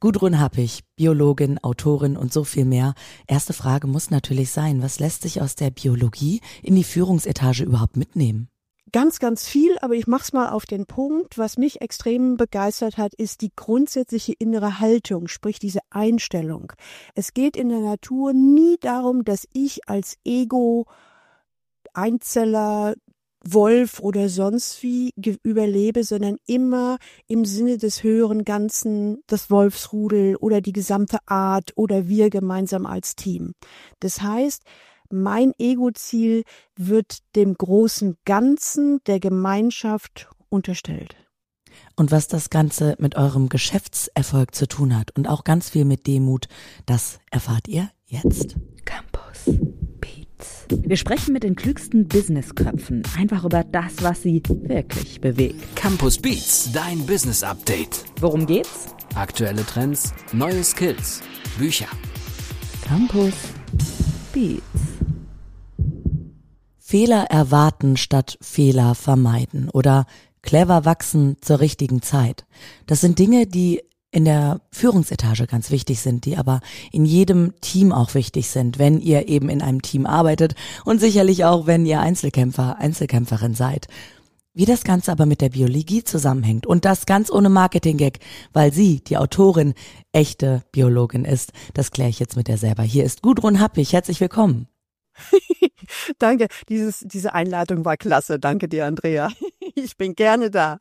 Gudrun Happig, Biologin, Autorin und so viel mehr. Erste Frage muss natürlich sein, was lässt sich aus der Biologie in die Führungsetage überhaupt mitnehmen? Ganz, ganz viel, aber ich mach's mal auf den Punkt. Was mich extrem begeistert hat, ist die grundsätzliche innere Haltung, sprich diese Einstellung. Es geht in der Natur nie darum, dass ich als Ego, Einzeller, Wolf oder sonst wie überlebe, sondern immer im Sinne des höheren Ganzen, das Wolfsrudel oder die gesamte Art oder wir gemeinsam als Team. Das heißt, mein Ego-Ziel wird dem großen Ganzen der Gemeinschaft unterstellt. Und was das Ganze mit eurem Geschäftserfolg zu tun hat und auch ganz viel mit Demut, das erfahrt ihr jetzt. Campus Beats. Wir sprechen mit den klügsten Businessköpfen einfach über das, was sie wirklich bewegt. Campus Beats, dein Business Update. Worum geht's? Aktuelle Trends, neue Skills, Bücher. Campus Beats. Fehler erwarten statt Fehler vermeiden oder clever wachsen zur richtigen Zeit. Das sind Dinge, die in der Führungsetage ganz wichtig sind, die aber in jedem Team auch wichtig sind, wenn ihr eben in einem Team arbeitet und sicherlich auch, wenn ihr Einzelkämpfer, Einzelkämpferin seid. Wie das Ganze aber mit der Biologie zusammenhängt und das ganz ohne Marketing-Gag, weil sie, die Autorin, echte Biologin ist, das kläre ich jetzt mit der selber. Hier ist Gudrun Happig, herzlich willkommen. Danke, diese Einladung war klasse. Danke dir, Andrea. Ich bin gerne da.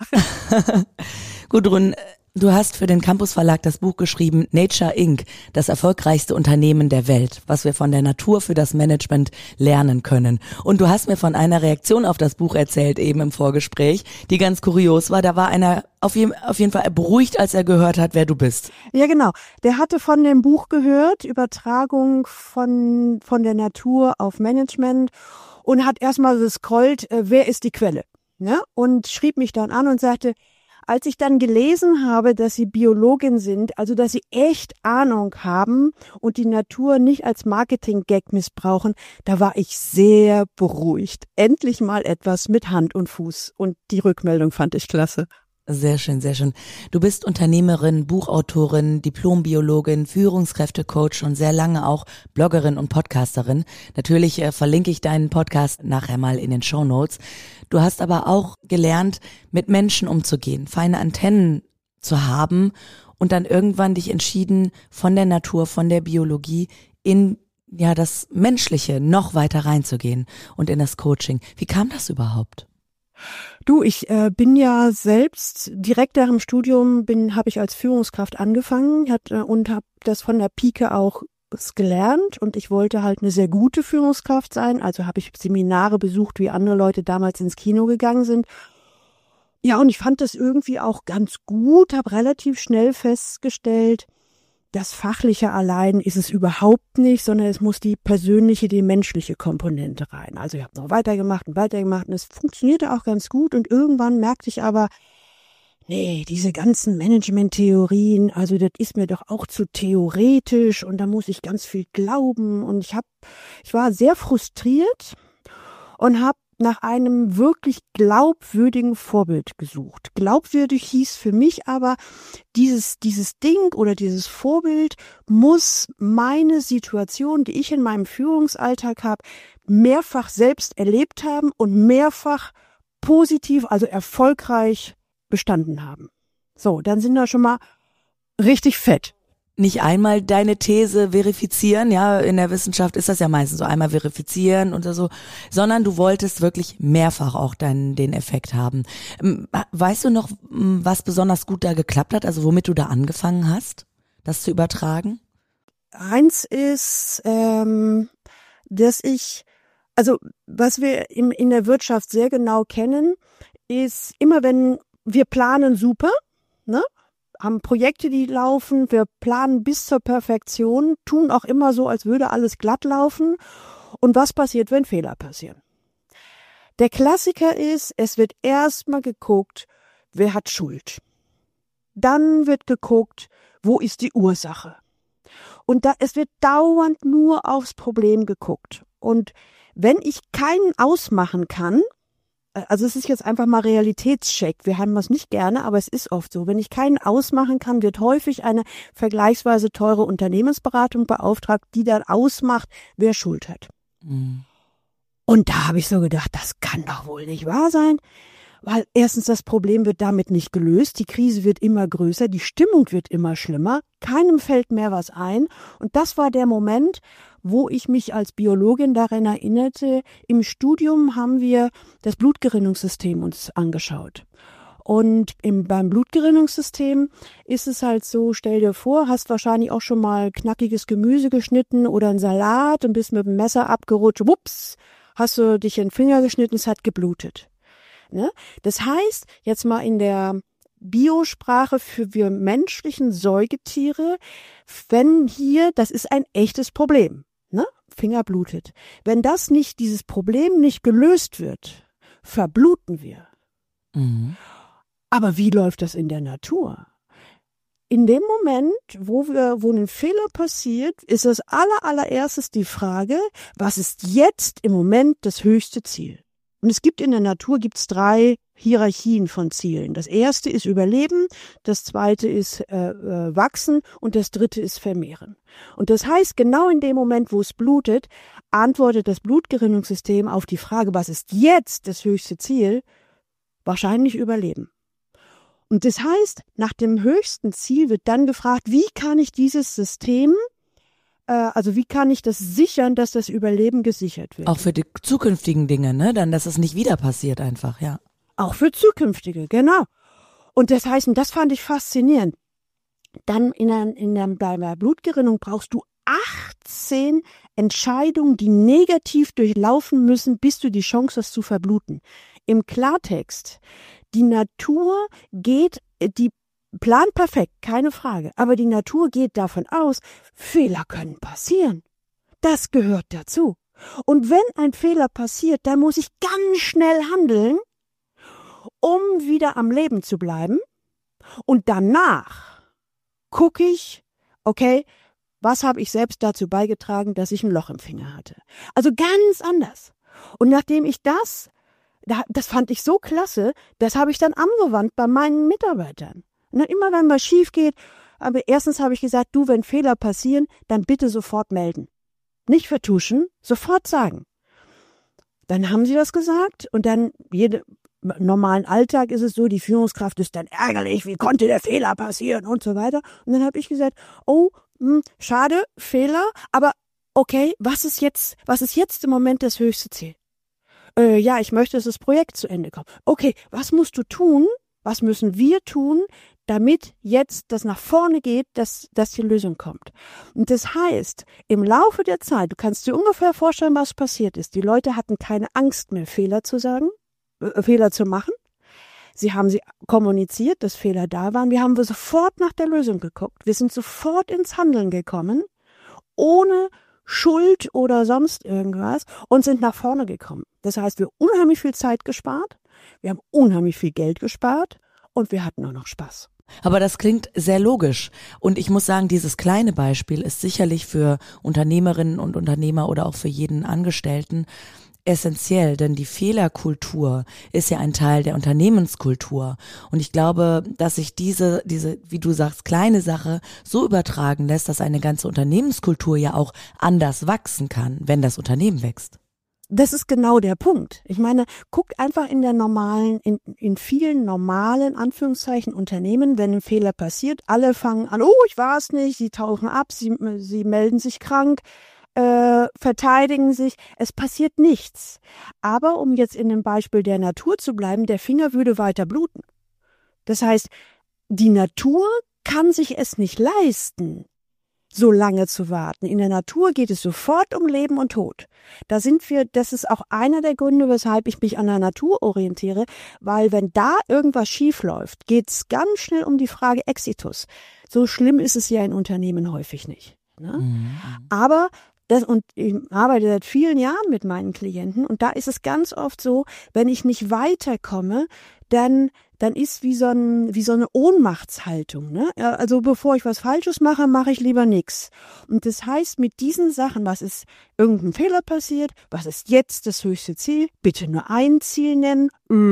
Gudrun, du hast für den Campus Verlag das Buch geschrieben, Nature Inc., das erfolgreichste Unternehmen der Welt, was wir von der Natur für das Management lernen können. Und du hast mir von einer Reaktion auf das Buch erzählt, eben im Vorgespräch, die ganz kurios war. Da war einer auf jeden Fall beruhigt, als er gehört hat, wer du bist. Ja, genau. Der hatte von dem Buch gehört, Übertragung von der Natur auf Management und hat erstmal gescrollt, wer ist die Quelle? Ne? Und schrieb mich dann an und sagte, als ich dann gelesen habe, dass sie Biologin sind, also dass sie echt Ahnung haben und die Natur nicht als Marketing-Gag missbrauchen, da war ich sehr beruhigt. Endlich mal etwas mit Hand und Fuß und die Rückmeldung fand ich klasse. Sehr schön, sehr schön. Du bist Unternehmerin, Buchautorin, Diplombiologin, Führungskräftecoach und sehr lange auch Bloggerin und Podcasterin. Natürlich verlinke ich deinen Podcast nachher mal in den Shownotes. Du hast aber auch gelernt, mit Menschen umzugehen, feine Antennen zu haben und dann irgendwann dich entschieden, von der Natur, von der Biologie in das Menschliche noch weiter reinzugehen und in das Coaching. Wie kam das überhaupt? Du, ich bin ja selbst direkt nach dem Studium habe ich als Führungskraft angefangen und habe das von der Pike auch gelernt und ich wollte halt eine sehr gute Führungskraft sein, also habe ich Seminare besucht, wie andere Leute damals ins Kino gegangen sind. Ja, und ich fand das irgendwie auch ganz gut, habe relativ schnell festgestellt, das Fachliche allein ist es überhaupt nicht, sondern es muss die persönliche, die menschliche Komponente rein. Also ich habe noch weitergemacht und es funktionierte auch ganz gut und irgendwann merkte ich aber, nee, diese ganzen Management-Theorien, also das ist mir doch auch zu theoretisch und da muss ich ganz viel glauben und ich war sehr frustriert und habe nach einem wirklich glaubwürdigen Vorbild gesucht. Glaubwürdig hieß für mich aber, dieses Ding oder dieses Vorbild muss meine Situation, die ich in meinem Führungsalltag habe, mehrfach selbst erlebt haben und mehrfach positiv, also erfolgreich bestanden haben. So, dann sind wir schon mal richtig fett. Nicht einmal deine These verifizieren, ja, in der Wissenschaft ist das ja meistens so, einmal verifizieren oder so, sondern du wolltest wirklich mehrfach auch den Effekt haben. Weißt du noch, was besonders gut da geklappt hat, also womit du da angefangen hast, das zu übertragen? Eins ist, dass was wir in der Wirtschaft sehr genau kennen, ist immer wenn wir planen super, ne? Haben Projekte, die laufen, wir planen bis zur Perfektion, tun auch immer so, als würde alles glatt laufen. Und was passiert, wenn Fehler passieren? Der Klassiker ist, es wird erstmal geguckt, wer hat Schuld. Dann wird geguckt, wo ist die Ursache. Und es wird dauernd nur aufs Problem geguckt. Und wenn ich keinen ausmachen kann, Also es ist jetzt einfach mal Realitätscheck. Wir haben das nicht gerne, aber es ist oft so. Wenn ich keinen ausmachen kann, wird häufig eine vergleichsweise teure Unternehmensberatung beauftragt, die dann ausmacht, wer Schuld hat. Mhm. Und da habe ich so gedacht, das kann doch wohl nicht wahr sein. Weil erstens das Problem wird damit nicht gelöst, die Krise wird immer größer, die Stimmung wird immer schlimmer, keinem fällt mehr was ein. Und das war der Moment, wo ich mich als Biologin daran erinnerte, im Studium haben wir das Blutgerinnungssystem uns angeschaut. Und beim Blutgerinnungssystem ist es halt so, stell dir vor, hast wahrscheinlich auch schon mal knackiges Gemüse geschnitten oder einen Salat und bist mit dem Messer abgerutscht, wups, hast du dich in den Finger geschnitten, es hat geblutet. Ne? Das heißt, jetzt mal in der Biosprache für wir menschlichen Säugetiere, wenn hier, das ist ein echtes Problem, ne? Finger blutet. Wenn dieses Problem nicht gelöst wird, verbluten wir. Mhm. Aber wie läuft das in der Natur? In dem Moment, wo ein Fehler passiert, ist das allererstes die Frage, was ist jetzt im Moment das höchste Ziel? Und es gibt in der Natur 3 Hierarchien von Zielen. Das erste ist Überleben, das zweite ist Wachsen und das dritte ist Vermehren. Und das heißt, genau in dem Moment, wo es blutet, antwortet das Blutgerinnungssystem auf die Frage, was ist jetzt das höchste Ziel? Wahrscheinlich Überleben. Und das heißt, nach dem höchsten Ziel wird dann gefragt, wie kann ich dieses System wie kann ich das sichern, dass das Überleben gesichert wird? Auch für die zukünftigen Dinge, ne? Dann, dass es nicht wieder passiert einfach, ja. Auch für zukünftige, genau. Und das heißt, und das fand ich faszinierend. Dann bei der Blutgerinnung brauchst du 18 Entscheidungen, die negativ durchlaufen müssen, bis du die Chance hast zu verbluten. Im Klartext, die Natur plant perfekt, keine Frage. Aber die Natur geht davon aus, Fehler können passieren. Das gehört dazu. Und wenn ein Fehler passiert, dann muss ich ganz schnell handeln, um wieder am Leben zu bleiben. Und danach gucke ich, okay, was habe ich selbst dazu beigetragen, dass ich ein Loch im Finger hatte? Also ganz anders. Und nachdem ich das fand ich so klasse, das habe ich dann angewandt bei meinen Mitarbeitern. Und immer wenn was schief geht, aber erstens habe ich gesagt, wenn Fehler passieren, dann bitte sofort melden. Nicht vertuschen, sofort sagen. Dann haben sie das gesagt und dann im normalen Alltag ist es so, die Führungskraft ist dann ärgerlich, wie konnte der Fehler passieren und so weiter. Und dann habe ich gesagt, schade, Fehler, aber okay, was ist jetzt im Moment das höchste Ziel? Ich möchte, dass das Projekt zu Ende kommt. Okay, was musst du tun? Was müssen wir tun, damit jetzt das nach vorne geht, dass die Lösung kommt? Und das heißt, im Laufe der Zeit, du kannst dir ungefähr vorstellen, was passiert ist. Die Leute hatten keine Angst mehr, Fehler zu machen. Sie haben kommuniziert, dass Fehler da waren. Wir haben sofort nach der Lösung geguckt. Wir sind sofort ins Handeln gekommen, ohne Schuld oder sonst irgendwas und sind nach vorne gekommen. Das heißt, wir haben unheimlich viel Zeit gespart. Wir haben unheimlich viel Geld gespart und wir hatten auch noch Spaß. Aber das klingt sehr logisch. Und ich muss sagen, dieses kleine Beispiel ist sicherlich für Unternehmerinnen und Unternehmer oder auch für jeden Angestellten essentiell, denn die Fehlerkultur ist ja ein Teil der Unternehmenskultur. Und ich glaube, dass sich diese, wie du sagst, kleine Sache so übertragen lässt, dass eine ganze Unternehmenskultur ja auch anders wachsen kann, wenn das Unternehmen wächst. Das ist genau der Punkt. Ich meine, guckt einfach in vielen normalen, Anführungszeichen, Unternehmen, wenn ein Fehler passiert, alle fangen an, ich war es nicht, sie tauchen ab, sie melden sich krank, verteidigen sich, es passiert nichts. Aber um jetzt in dem Beispiel der Natur zu bleiben, der Finger würde weiter bluten. Das heißt, die Natur kann sich es nicht leisten, so lange zu warten. In der Natur geht es sofort um Leben und Tod. Das ist auch einer der Gründe, weshalb ich mich an der Natur orientiere, weil wenn da irgendwas schief läuft, geht es ganz schnell um die Frage Exitus. So schlimm ist es ja in Unternehmen häufig nicht. Ne? Mhm. Aber und ich arbeite seit vielen Jahren mit meinen Klienten und da ist es ganz oft so, wenn ich nicht weiterkomme, dann dann ist wie so eine Ohnmachtshaltung, ne? Ja, also bevor ich was Falsches mache, mache ich lieber nix. Und das heißt, mit diesen Sachen, was ist irgendein Fehler passiert, was ist jetzt das höchste Ziel, bitte nur ein Ziel nennen,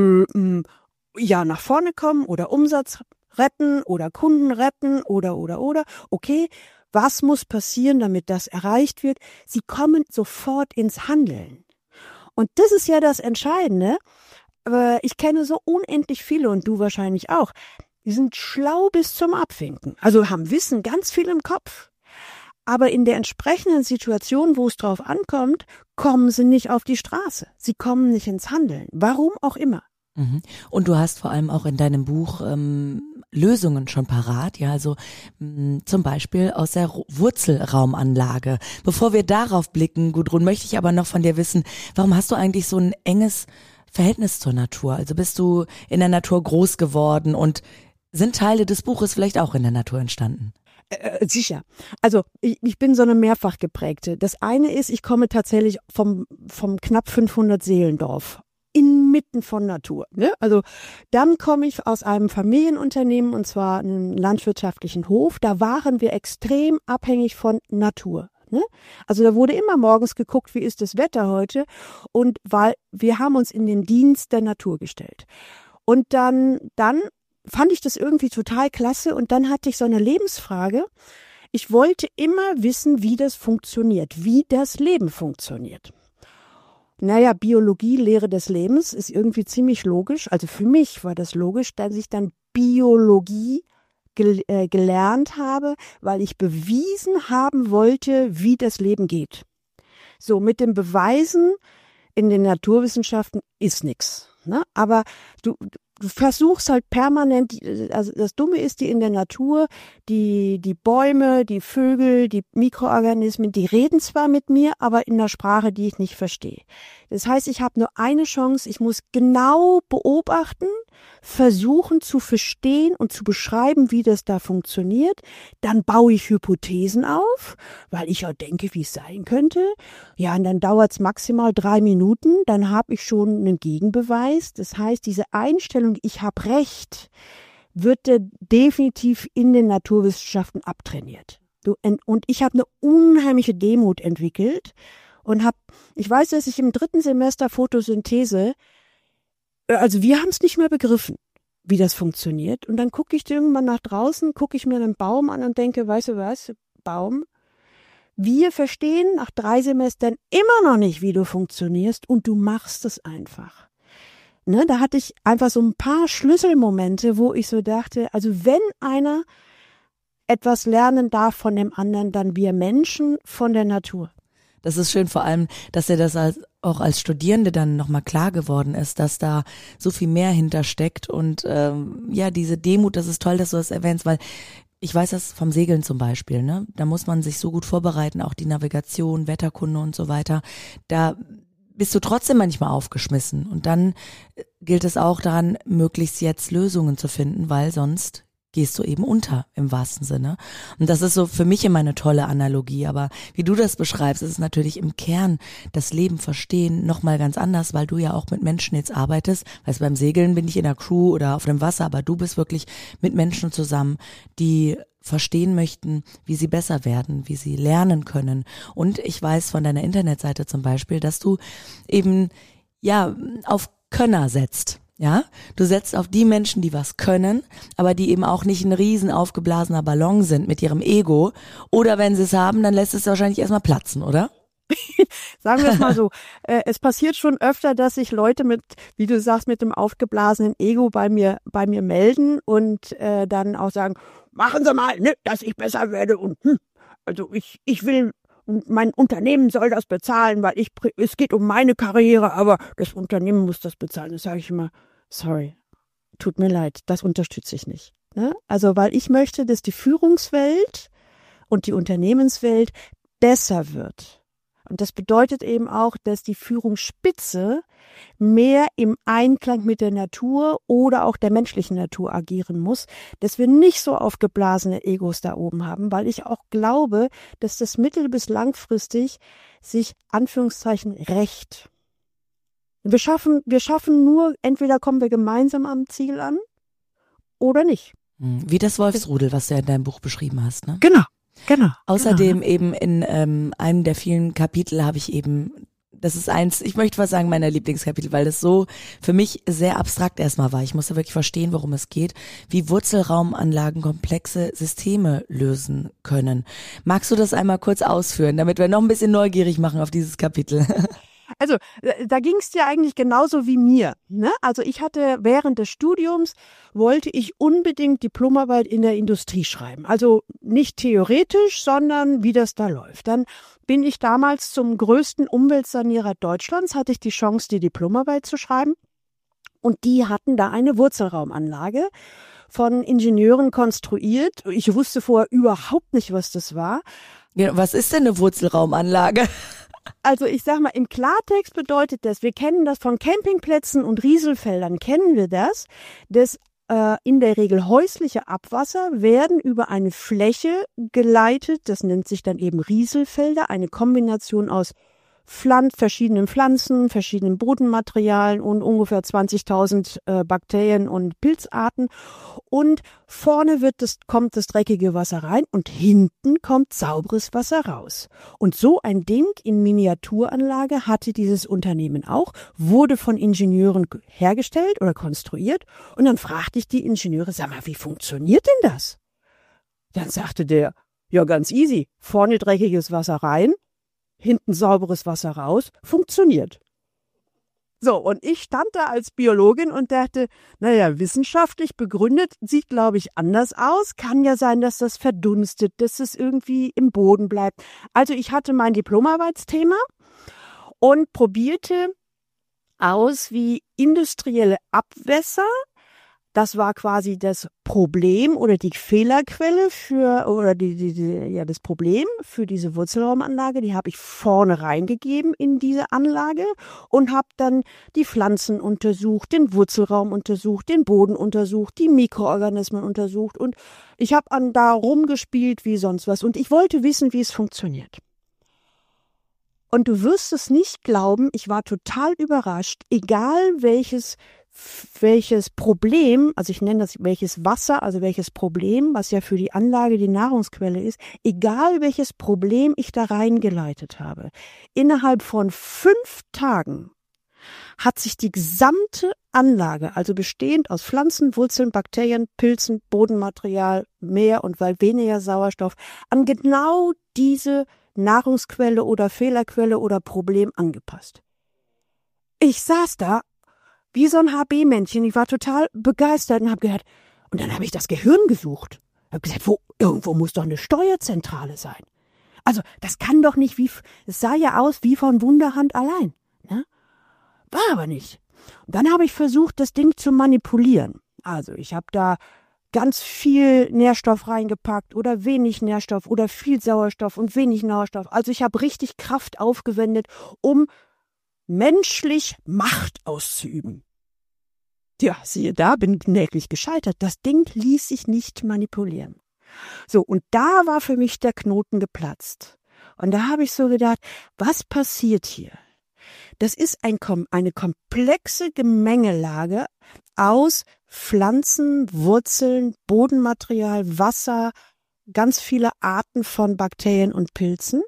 ja, nach vorne kommen oder Umsatz retten oder Kunden retten oder, okay, was muss passieren, damit das erreicht wird? Sie kommen sofort ins Handeln. Und das ist ja das Entscheidende. Aber ich kenne so unendlich viele und du wahrscheinlich auch. Die sind schlau bis zum Abwinken. Also haben Wissen ganz viel im Kopf. Aber in der entsprechenden Situation, wo es drauf ankommt, kommen sie nicht auf die Straße. Sie kommen nicht ins Handeln. Warum auch immer. Und du hast vor allem auch in deinem Buch Lösungen schon parat, ja, also zum Beispiel aus der Wurzelraumanlage. Bevor wir darauf blicken, Gudrun, möchte ich aber noch von dir wissen, warum hast du eigentlich so ein enges Verhältnis zur Natur? Also bist du in der Natur groß geworden und sind Teile des Buches vielleicht auch in der Natur entstanden? Sicher. Also ich bin so eine mehrfach geprägte. Das eine ist, ich komme tatsächlich vom knapp 500 Seelendorf. Inmitten von Natur. Ne? Also dann komme ich aus einem Familienunternehmen und zwar einem landwirtschaftlichen Hof. Da waren wir extrem abhängig von Natur. Ne? Also da wurde immer morgens geguckt, wie ist das Wetter heute und weil wir haben uns in den Dienst der Natur gestellt. Und dann fand ich das irgendwie total klasse und dann hatte ich so eine Lebensfrage. Ich wollte immer wissen, wie das funktioniert, wie das Leben funktioniert. Naja, Biologie, Lehre des Lebens ist irgendwie ziemlich logisch. Also für mich war das logisch, dass ich dann Biologie gelernt habe, weil ich bewiesen haben wollte, wie das Leben geht. So, mit dem Beweisen in den Naturwissenschaften ist nix. Ne? Aber du versuchst halt permanent, also das Dumme ist, die in der Natur, die Bäume, die Vögel, die Mikroorganismen, die reden zwar mit mir, aber in einer Sprache, die ich nicht verstehe. Das heißt, ich habe nur eine Chance, ich muss genau beobachten, versuchen zu verstehen und zu beschreiben, wie das da funktioniert. Dann baue ich Hypothesen auf, weil ich ja denke, wie es sein könnte. Ja, und dann dauert es maximal 3 Minuten, dann habe ich schon einen Gegenbeweis. Das heißt, diese Einstellung, ich habe Recht, wird definitiv in den Naturwissenschaften abtrainiert. Und ich habe eine unheimliche Demut entwickelt und ich weiß, dass ich im 3. Semester Photosynthese, also wir haben es nicht mehr begriffen, wie das funktioniert. Und dann gucke ich irgendwann nach draußen, gucke ich mir einen Baum an und denke, weißt du was, Baum, wir verstehen nach 3 Semestern immer noch nicht, wie du funktionierst und du machst es einfach. Ne, da hatte ich einfach so ein paar Schlüsselmomente, wo ich so dachte, also wenn einer etwas lernen darf von dem anderen, dann wir Menschen von der Natur. Das ist schön, vor allem, dass dir das auch als Studierende dann nochmal klar geworden ist, dass da so viel mehr hintersteckt und ja, diese Demut, das ist toll, dass du das erwähnst, weil ich weiß das vom Segeln zum Beispiel, ne? Da muss man sich so gut vorbereiten, auch die Navigation, Wetterkunde und so weiter. Da bist du trotzdem manchmal aufgeschmissen und dann gilt es auch daran, möglichst jetzt Lösungen zu finden, weil sonst gehst du eben unter, im wahrsten Sinne. Und das ist so für mich immer eine tolle Analogie, aber wie du das beschreibst, ist es natürlich im Kern das Leben verstehen nochmal ganz anders, weil du ja auch mit Menschen jetzt arbeitest. Weißt, beim Segeln bin ich in der Crew oder auf dem Wasser, aber du bist wirklich mit Menschen zusammen, die verstehen möchten, wie sie besser werden, wie sie lernen können. Und ich weiß von deiner Internetseite zum Beispiel, dass du eben ja auf Könner setzt. Ja, du setzt auf die Menschen, die was können, aber die eben auch nicht ein riesen aufgeblasener Ballon sind mit ihrem Ego. Oder wenn sie es haben, dann lässt es wahrscheinlich erstmal platzen, oder? Sagen wir es mal so. Es passiert schon öfter, dass sich Leute mit, wie du sagst, mit dem aufgeblasenen Ego bei mir melden und dann auch sagen, machen Sie mal, ne, dass ich besser werde und also ich will, mein Unternehmen soll das bezahlen, weil es geht um meine Karriere, aber das Unternehmen muss das bezahlen. Das sage ich immer, sorry, tut mir leid, das unterstütze ich nicht. Ne? Also weil ich möchte, dass die Führungswelt und die Unternehmenswelt besser wird. Und das bedeutet eben auch, dass die Führungsspitze mehr im Einklang mit der Natur oder auch der menschlichen Natur agieren muss, dass wir nicht so aufgeblasene Egos da oben haben, weil ich auch glaube, dass das mittel- bis langfristig sich, Anführungszeichen, rächt. Wir schaffen nur, entweder kommen wir gemeinsam am Ziel an, oder nicht. Wie das Wolfsrudel, was du ja in deinem Buch beschrieben hast, ne? Genau. Außerdem eben in einem der vielen Kapitel habe ich eben, das ist eins, ich möchte fast sagen, meiner Lieblingskapitel, weil das so für mich sehr abstrakt erstmal war. Ich musste wirklich verstehen, worum es geht, wie Wurzelraumanlagen komplexe Systeme lösen können. Magst du das einmal kurz ausführen, damit wir noch ein bisschen neugierig machen auf dieses Kapitel? Also, da ging es dir eigentlich genauso wie mir, ne? Also ich hatte während des Studiums, wollte ich unbedingt Diplomarbeit in der Industrie schreiben. Also nicht theoretisch, sondern wie das da läuft. Dann bin ich damals zum größten Umweltsanierer Deutschlands, hatte ich die Chance, die Diplomarbeit zu schreiben. Und die hatten da eine Wurzelraumanlage von Ingenieuren konstruiert. Ich wusste vorher überhaupt nicht, was das war. Ja, was ist denn eine Wurzelraumanlage? Also ich sag mal, im Klartext bedeutet das, wir kennen das von Campingplätzen und Rieselfeldern, kennen wir das, dass in der Regel häusliche Abwasser werden über eine Fläche geleitet, das nennt sich dann eben Rieselfelder, eine Kombination aus verschiedenen Pflanzen, verschiedenen Bodenmaterialien und ungefähr 20.000 Bakterien und Pilzarten. Und vorne kommt das dreckige Wasser rein und hinten kommt sauberes Wasser raus. Und so ein Ding in Miniaturanlage hatte dieses Unternehmen auch, wurde von Ingenieuren hergestellt oder konstruiert. Und dann fragte ich die Ingenieure, sag mal, wie funktioniert denn das? Dann sagte der, ja ganz easy, vorne dreckiges Wasser rein, hinten sauberes Wasser raus, funktioniert. So, und ich stand da als Biologin und dachte, naja, wissenschaftlich begründet, sieht, glaube ich, anders aus. Kann ja sein, dass das verdunstet, dass es irgendwie im Boden bleibt. Also ich hatte mein Diplomarbeitsthema und probierte aus, wie industrielle Abwässer, das war quasi das Problem oder die Fehlerquelle das Problem für diese Wurzelraumanlage. Die habe ich vorne reingegeben in diese Anlage und habe dann die Pflanzen untersucht, den Wurzelraum untersucht, den Boden untersucht, die Mikroorganismen untersucht und ich habe da rumgespielt wie sonst was und ich wollte wissen, wie es funktioniert. Und du wirst es nicht glauben, ich war total überrascht, egal welches Problem, also ich nenne das welches Wasser, also welches Problem, was ja für die Anlage die Nahrungsquelle ist, egal welches Problem ich da reingeleitet habe. Innerhalb von 5 Tagen hat sich die gesamte Anlage, also bestehend aus Pflanzen, Wurzeln, Bakterien, Pilzen, Bodenmaterial, mehr und weniger Sauerstoff, an genau diese Nahrungsquelle oder Fehlerquelle oder Problem angepasst. Ich saß da wie so ein HB-Männchen. Ich war total begeistert und habe gedacht, und dann habe ich das Gehirn gesucht. Habe gesagt, irgendwo muss doch eine Steuerzentrale sein. Also das kann doch nicht es sah ja aus wie von Wunderhand allein. Ne? War aber nicht. Und dann habe ich versucht, das Ding zu manipulieren. Also ich habe da ganz viel Nährstoff reingepackt oder wenig Nährstoff oder viel Sauerstoff und wenig Sauerstoff. Also ich habe richtig Kraft aufgewendet, um menschlich Macht auszuüben. Ja, siehe da, bin kläglich gescheitert. Das Ding ließ sich nicht manipulieren. So, und da war für mich der Knoten geplatzt. Und da habe ich so gedacht, was passiert hier? Das ist eine komplexe Gemengelage aus Pflanzen, Wurzeln, Bodenmaterial, Wasser, ganz viele Arten von Bakterien und Pilzen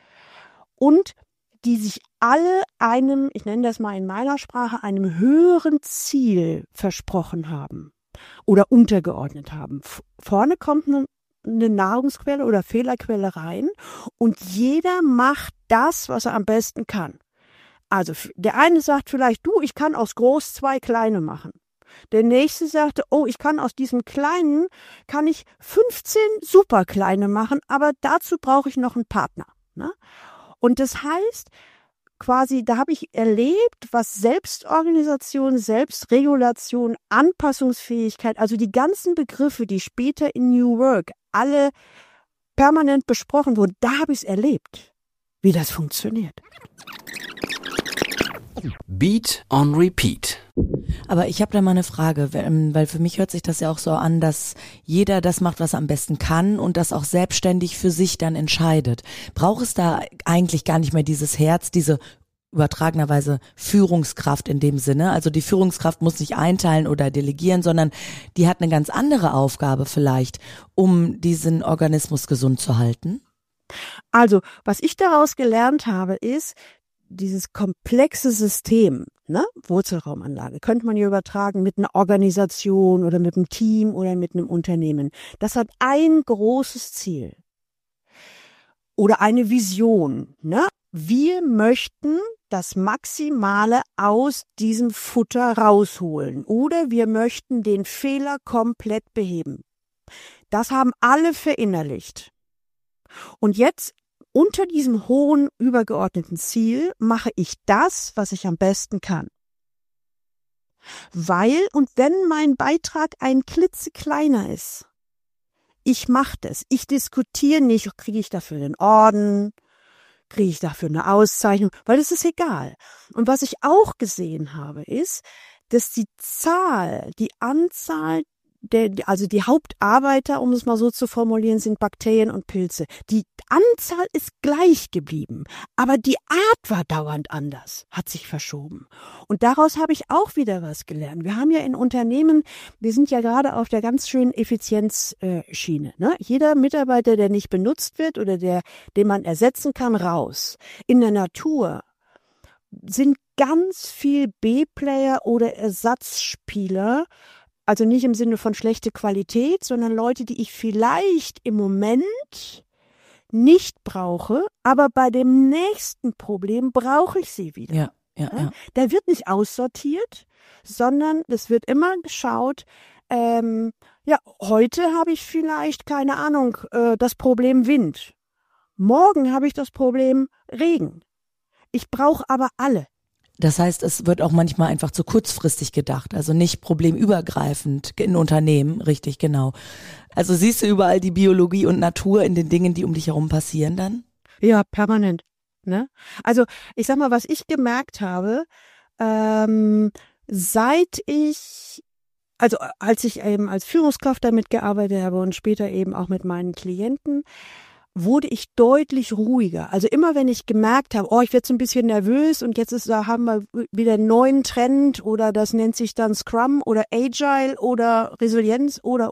und die sich alle ich nenne das mal in meiner Sprache, einem höheren Ziel versprochen haben oder untergeordnet haben. Vorne kommt eine Nahrungsquelle oder Fehlerquelle rein und jeder macht das, was er am besten kann. Also der eine sagt vielleicht, ich kann aus groß 2 kleine machen. Der nächste sagte, ich kann aus diesem kleinen, kann ich 15 super kleine machen, aber dazu brauche ich noch einen Partner. Ne? Und das heißt, quasi, da habe ich erlebt, was Selbstorganisation, Selbstregulation, Anpassungsfähigkeit, also die ganzen Begriffe, die später in New Work alle permanent besprochen wurden, da habe ich es erlebt, wie das funktioniert. Beat on Repeat. Aber ich habe da mal eine Frage, weil für mich hört sich das ja auch so an, dass jeder das macht, was er am besten kann und das auch selbstständig für sich dann entscheidet. Braucht es da eigentlich gar nicht mehr dieses Herz, diese übertragenerweise Führungskraft in dem Sinne. Also die Führungskraft muss nicht einteilen oder delegieren, sondern die hat eine ganz andere Aufgabe vielleicht, um diesen Organismus gesund zu halten. Also, was ich daraus gelernt habe, ist, dieses komplexe System, ne, Wurzelraumanlage, könnte man ja übertragen mit einer Organisation oder mit einem Team oder mit einem Unternehmen. Das hat ein großes Ziel oder eine Vision, ne? Wir möchten das Maximale aus diesem Futter rausholen oder wir möchten den Fehler komplett beheben. Das haben alle verinnerlicht. Und jetzt unter diesem hohen übergeordneten Ziel mache ich das, was ich am besten kann. Weil und wenn mein Beitrag ein klitzekleiner ist, ich mache das. Ich diskutiere nicht, kriege ich dafür den Orden, kriege ich dafür eine Auszeichnung, weil das ist egal. Und was ich auch gesehen habe, ist, dass die Anzahl also die Hauptarbeiter, um es mal so zu formulieren, sind Bakterien und Pilze. Die Anzahl ist gleich geblieben, aber die Art war dauernd anders, hat sich verschoben. Und daraus habe ich auch wieder was gelernt. Wir haben ja in Unternehmen, wir sind ja gerade auf der ganz schönen Effizienzschiene, ne? Jeder Mitarbeiter, der nicht benutzt wird oder den man ersetzen kann, raus. In der Natur sind ganz viel B-Player oder Ersatzspieler, also nicht im Sinne von schlechte Qualität, sondern Leute, die ich vielleicht im Moment nicht brauche, aber bei dem nächsten Problem brauche ich sie wieder. Ja. Da wird nicht aussortiert, sondern es wird immer geschaut, heute habe ich vielleicht, keine Ahnung, das Problem Wind. Morgen habe ich das Problem Regen. Ich brauche aber alle. Das heißt, es wird auch manchmal einfach zu kurzfristig gedacht, also nicht problemübergreifend in Unternehmen, richtig, genau. Also siehst du überall die Biologie und Natur in den Dingen, die um dich herum passieren dann? Ja, permanent. Ne? Also ich sag mal, was ich gemerkt habe, als ich eben als Führungskraft damit gearbeitet habe und später eben auch mit meinen Klienten, wurde ich deutlich ruhiger. Also immer wenn ich gemerkt habe, ich werde so ein bisschen nervös und haben wir wieder einen neuen Trend oder das nennt sich dann Scrum oder Agile oder Resilienz oder,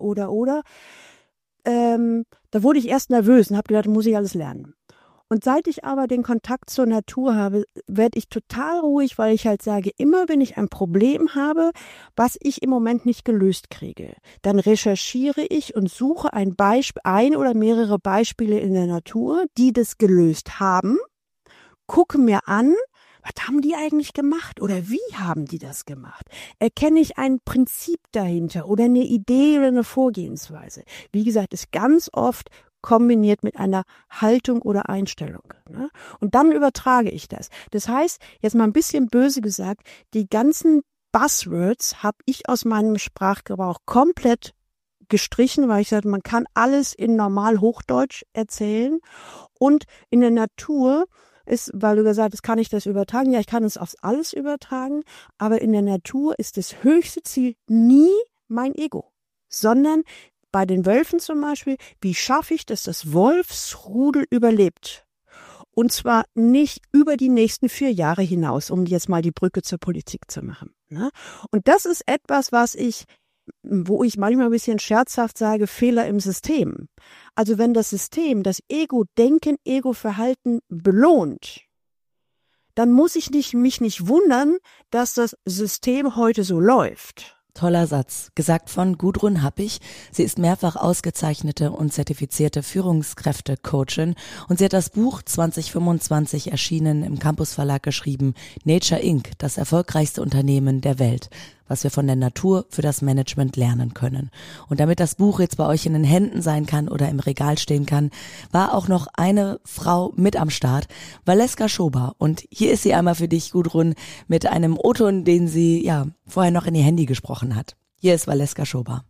da wurde ich erst nervös und habe gedacht, muss ich alles lernen. Und seit ich aber den Kontakt zur Natur habe, werde ich total ruhig, weil ich halt sage, immer wenn ich ein Problem habe, was ich im Moment nicht gelöst kriege, dann recherchiere ich und suche ein oder mehrere Beispiele in der Natur, die das gelöst haben, gucke mir an, was haben die eigentlich gemacht oder wie haben die das gemacht? Erkenne ich ein Prinzip dahinter oder eine Idee oder eine Vorgehensweise? Wie gesagt, ist ganz oft kombiniert mit einer Haltung oder Einstellung. Ne? Und dann übertrage ich das. Das heißt, jetzt mal ein bisschen böse gesagt, die ganzen Buzzwords habe ich aus meinem Sprachgebrauch komplett gestrichen, weil ich sagte, man kann alles in normal Hochdeutsch erzählen. Und in der Natur ist, weil du gesagt hast, kann ich das übertragen? Ja, ich kann es auf alles übertragen, aber in der Natur ist das höchste Ziel nie mein Ego, sondern bei den Wölfen zum Beispiel, wie schaffe ich, dass das Wolfsrudel überlebt? Und zwar nicht über die nächsten 4 Jahre hinaus, um jetzt mal die Brücke zur Politik zu machen. Ne? Und das ist etwas, wo ich manchmal ein bisschen scherzhaft sage, Fehler im System. Also wenn das System das Ego-Denken, Ego-Verhalten belohnt, dann muss ich mich nicht wundern, dass das System heute so läuft. Toller Satz, gesagt von Gudrun Happig. Sie ist mehrfach ausgezeichnete und zertifizierte Führungskräfte-Coachin und sie hat das Buch 2025 erschienen im Campus Verlag geschrieben, Nature Inc., das erfolgreichste Unternehmen der Welt, was wir von der Natur für das Management lernen können. Und damit das Buch jetzt bei euch in den Händen sein kann oder im Regal stehen kann, war auch noch eine Frau mit am Start, Valeska Schober. Und hier ist sie einmal für dich, Gudrun, mit einem O-Ton, den sie vorher noch in ihr Handy gesprochen hat. Hier ist Valeska Schober.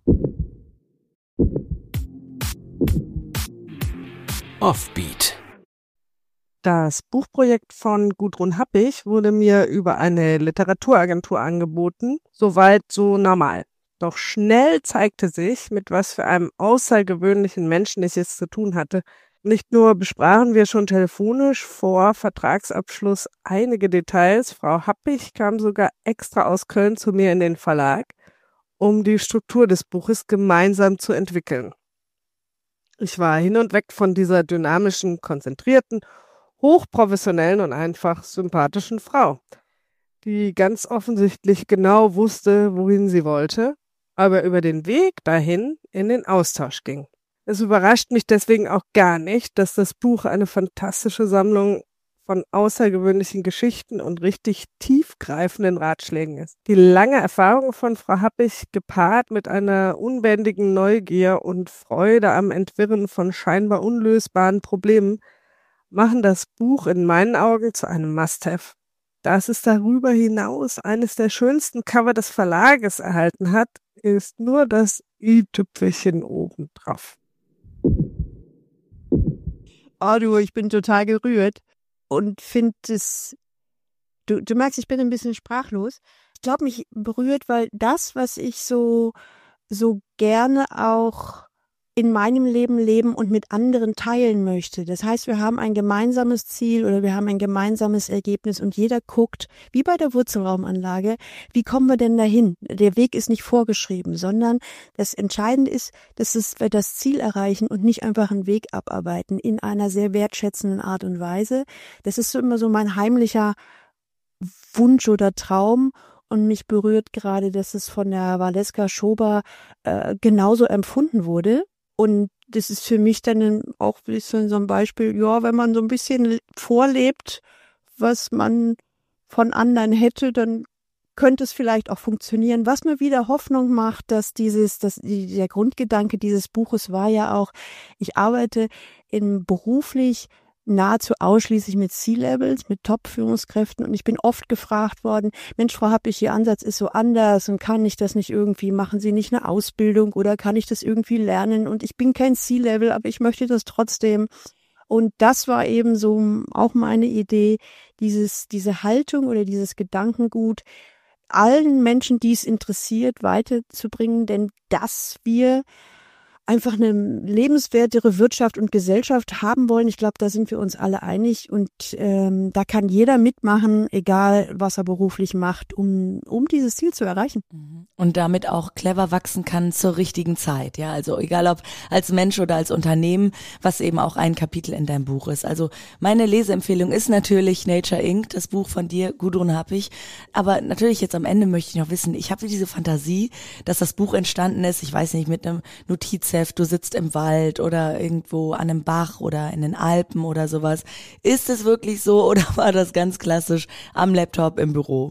Offbeat. Das Buchprojekt von Gudrun Happig wurde mir über eine Literaturagentur angeboten. Soweit so normal. Doch schnell zeigte sich, mit was für einem außergewöhnlichen Menschen ich es zu tun hatte. Nicht nur besprachen wir schon telefonisch vor Vertragsabschluss einige Details, Frau Happig kam sogar extra aus Köln zu mir in den Verlag, um die Struktur des Buches gemeinsam zu entwickeln. Ich war hin und weg von dieser dynamischen, konzentrierten, hochprofessionellen und einfach sympathischen Frau, die ganz offensichtlich genau wusste, wohin sie wollte, aber über den Weg dahin in den Austausch ging. Es überrascht mich deswegen auch gar nicht, dass das Buch eine fantastische Sammlung von außergewöhnlichen Geschichten und richtig tiefgreifenden Ratschlägen ist. Die lange Erfahrung von Frau Happig, gepaart mit einer unbändigen Neugier und Freude am Entwirren von scheinbar unlösbaren Problemen, machen das Buch in meinen Augen zu einem Must-Have. Dass es darüber hinaus eines der schönsten Cover des Verlages erhalten hat, ist nur das i-Tüpfelchen obendrauf. Oh du, ich bin total gerührt und finde es, du merkst, ich bin ein bisschen sprachlos. Ich glaube, mich berührt, weil das, was ich so gerne auch in meinem Leben leben und mit anderen teilen möchte. Das heißt, wir haben ein gemeinsames Ziel oder wir haben ein gemeinsames Ergebnis und jeder guckt, wie bei der Wurzelraumanlage, wie kommen wir denn dahin? Der Weg ist nicht vorgeschrieben, sondern das Entscheidende ist, dass wir das Ziel erreichen und nicht einfach einen Weg abarbeiten in einer sehr wertschätzenden Art und Weise. Das ist so immer so mein heimlicher Wunsch oder Traum. Und mich berührt gerade, dass es von der Valeska Schober genauso empfunden wurde. Und das ist für mich dann auch ein bisschen so ein Beispiel, ja, wenn man so ein bisschen vorlebt, was man von anderen hätte, dann könnte es vielleicht auch funktionieren. Was mir wieder Hoffnung macht, dass der Grundgedanke dieses Buches war ja auch, ich arbeite beruflich nahezu ausschließlich mit C-Levels, mit Top-Führungskräften und ich bin oft gefragt worden, Mensch, Frau Happig, Ihr Ansatz ist so anders und kann ich das nicht irgendwie, machen Sie nicht eine Ausbildung oder kann ich das irgendwie lernen und ich bin kein C-Level, aber ich möchte das trotzdem. Und das war eben so auch meine Idee, diese Haltung oder dieses Gedankengut allen Menschen, die es interessiert, weiterzubringen, denn dass wir einfach eine lebenswertere Wirtschaft und Gesellschaft haben wollen. Ich glaube, da sind wir uns alle einig und da kann jeder mitmachen, egal was er beruflich macht, um dieses Ziel zu erreichen. Und damit auch clever wachsen kann zur richtigen Zeit, ja, also egal ob als Mensch oder als Unternehmen, was eben auch ein Kapitel in deinem Buch ist. Also meine Leseempfehlung ist natürlich Nature Inc., das Buch von dir, Gudrun Happig, aber natürlich jetzt am Ende möchte ich noch wissen, ich habe diese Fantasie, dass das Buch entstanden ist, ich weiß nicht, mit einem Notizheft, du sitzt im Wald oder irgendwo an einem Bach oder in den Alpen oder sowas. Ist es wirklich so oder war das ganz klassisch am Laptop im Büro?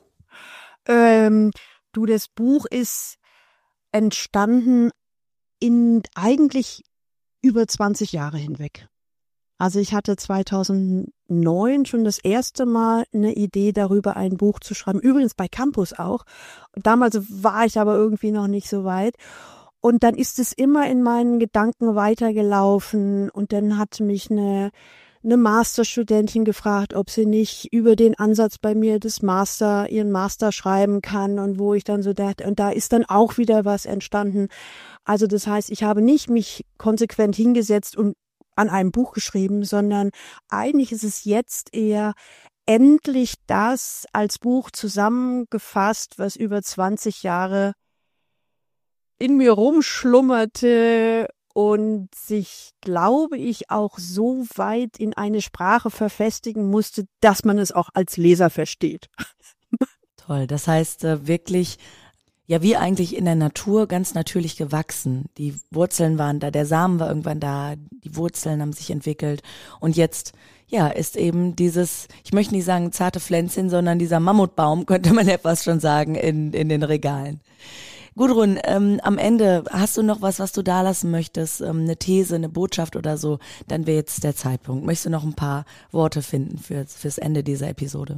Das Buch ist entstanden in eigentlich über 20 Jahre hinweg. Also ich hatte 2009 schon das erste Mal eine Idee darüber, ein Buch zu schreiben. Übrigens bei Campus auch. Damals war ich aber irgendwie noch nicht so weit. Und dann ist es immer in meinen Gedanken weitergelaufen und dann hat mich eine Masterstudentin gefragt, ob sie nicht über den Ansatz bei mir ihren Master schreiben kann und wo ich dann so dachte, und da ist dann auch wieder was entstanden. Also das heißt, ich habe nicht mich konsequent hingesetzt und an einem Buch geschrieben, sondern eigentlich ist es jetzt eher endlich das als Buch zusammengefasst, was über 20 Jahre in mir rumschlummerte und sich, glaube ich, auch so weit in eine Sprache verfestigen musste, dass man es auch als Leser versteht. Toll, das heißt wirklich, ja, wie eigentlich in der Natur ganz natürlich gewachsen. Die Wurzeln waren da, der Samen war irgendwann da, die Wurzeln haben sich entwickelt und jetzt, ja, ist eben dieses, ich möchte nicht sagen zarte Pflänzchen, sondern dieser Mammutbaum, könnte man ja fast schon sagen, in den Regalen. Gudrun, am Ende hast du noch was du da lassen möchtest, eine These, eine Botschaft oder so, dann wäre jetzt der Zeitpunkt. Möchtest du noch ein paar Worte finden fürs Ende dieser Episode?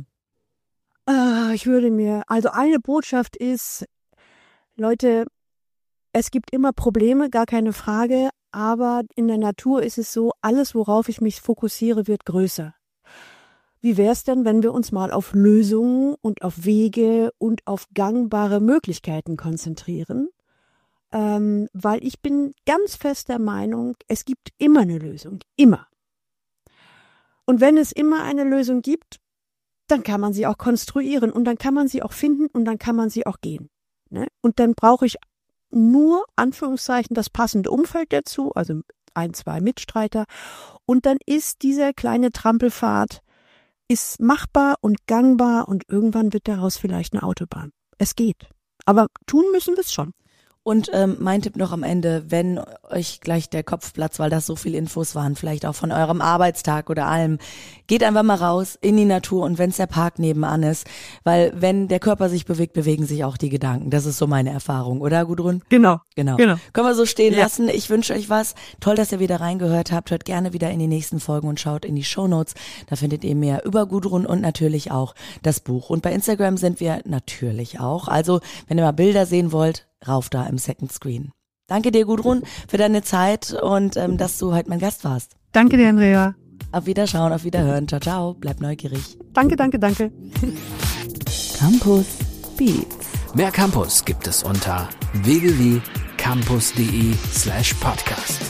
Also eine Botschaft ist, Leute, es gibt immer Probleme, gar keine Frage, aber in der Natur ist es so, alles, worauf ich mich fokussiere, wird größer. Wie wäre es denn, wenn wir uns mal auf Lösungen und auf Wege und auf gangbare Möglichkeiten konzentrieren? Weil ich bin ganz fest der Meinung, es gibt immer eine Lösung, immer. Und wenn es immer eine Lösung gibt, dann kann man sie auch konstruieren und dann kann man sie auch finden und dann kann man sie auch gehen. Ne? Und dann brauche ich nur, Anführungszeichen, das passende Umfeld dazu, also 1, 2 Mitstreiter. Und dann ist dieser kleine Trampelpfad ist machbar und gangbar und irgendwann wird daraus vielleicht eine Autobahn. Es geht. Aber tun müssen wir es schon. Und mein Tipp noch am Ende, wenn euch gleich der Kopf platzt, weil das so viele Infos waren, vielleicht auch von eurem Arbeitstag oder allem, geht einfach mal raus in die Natur und wenn es der Park nebenan ist, weil wenn der Körper sich bewegt, bewegen sich auch die Gedanken. Das ist so meine Erfahrung, oder Gudrun? Genau. Können wir so stehen lassen. Ich wünsche euch was. Toll, dass ihr wieder reingehört habt. Hört gerne wieder in die nächsten Folgen und schaut in die Shownotes. Da findet ihr mehr über Gudrun und natürlich auch das Buch. Und bei Instagram sind wir natürlich auch. Also, wenn ihr mal Bilder sehen wollt, rauf da im Second Screen. Danke dir, Gudrun, für deine Zeit und dass du heute mein Gast warst. Danke dir, Andrea. Auf Wiederschauen, auf Wiederhören. Ciao, ciao. Bleib neugierig. Danke. Campus Beats. Mehr Campus gibt es unter www.campus.de/podcast.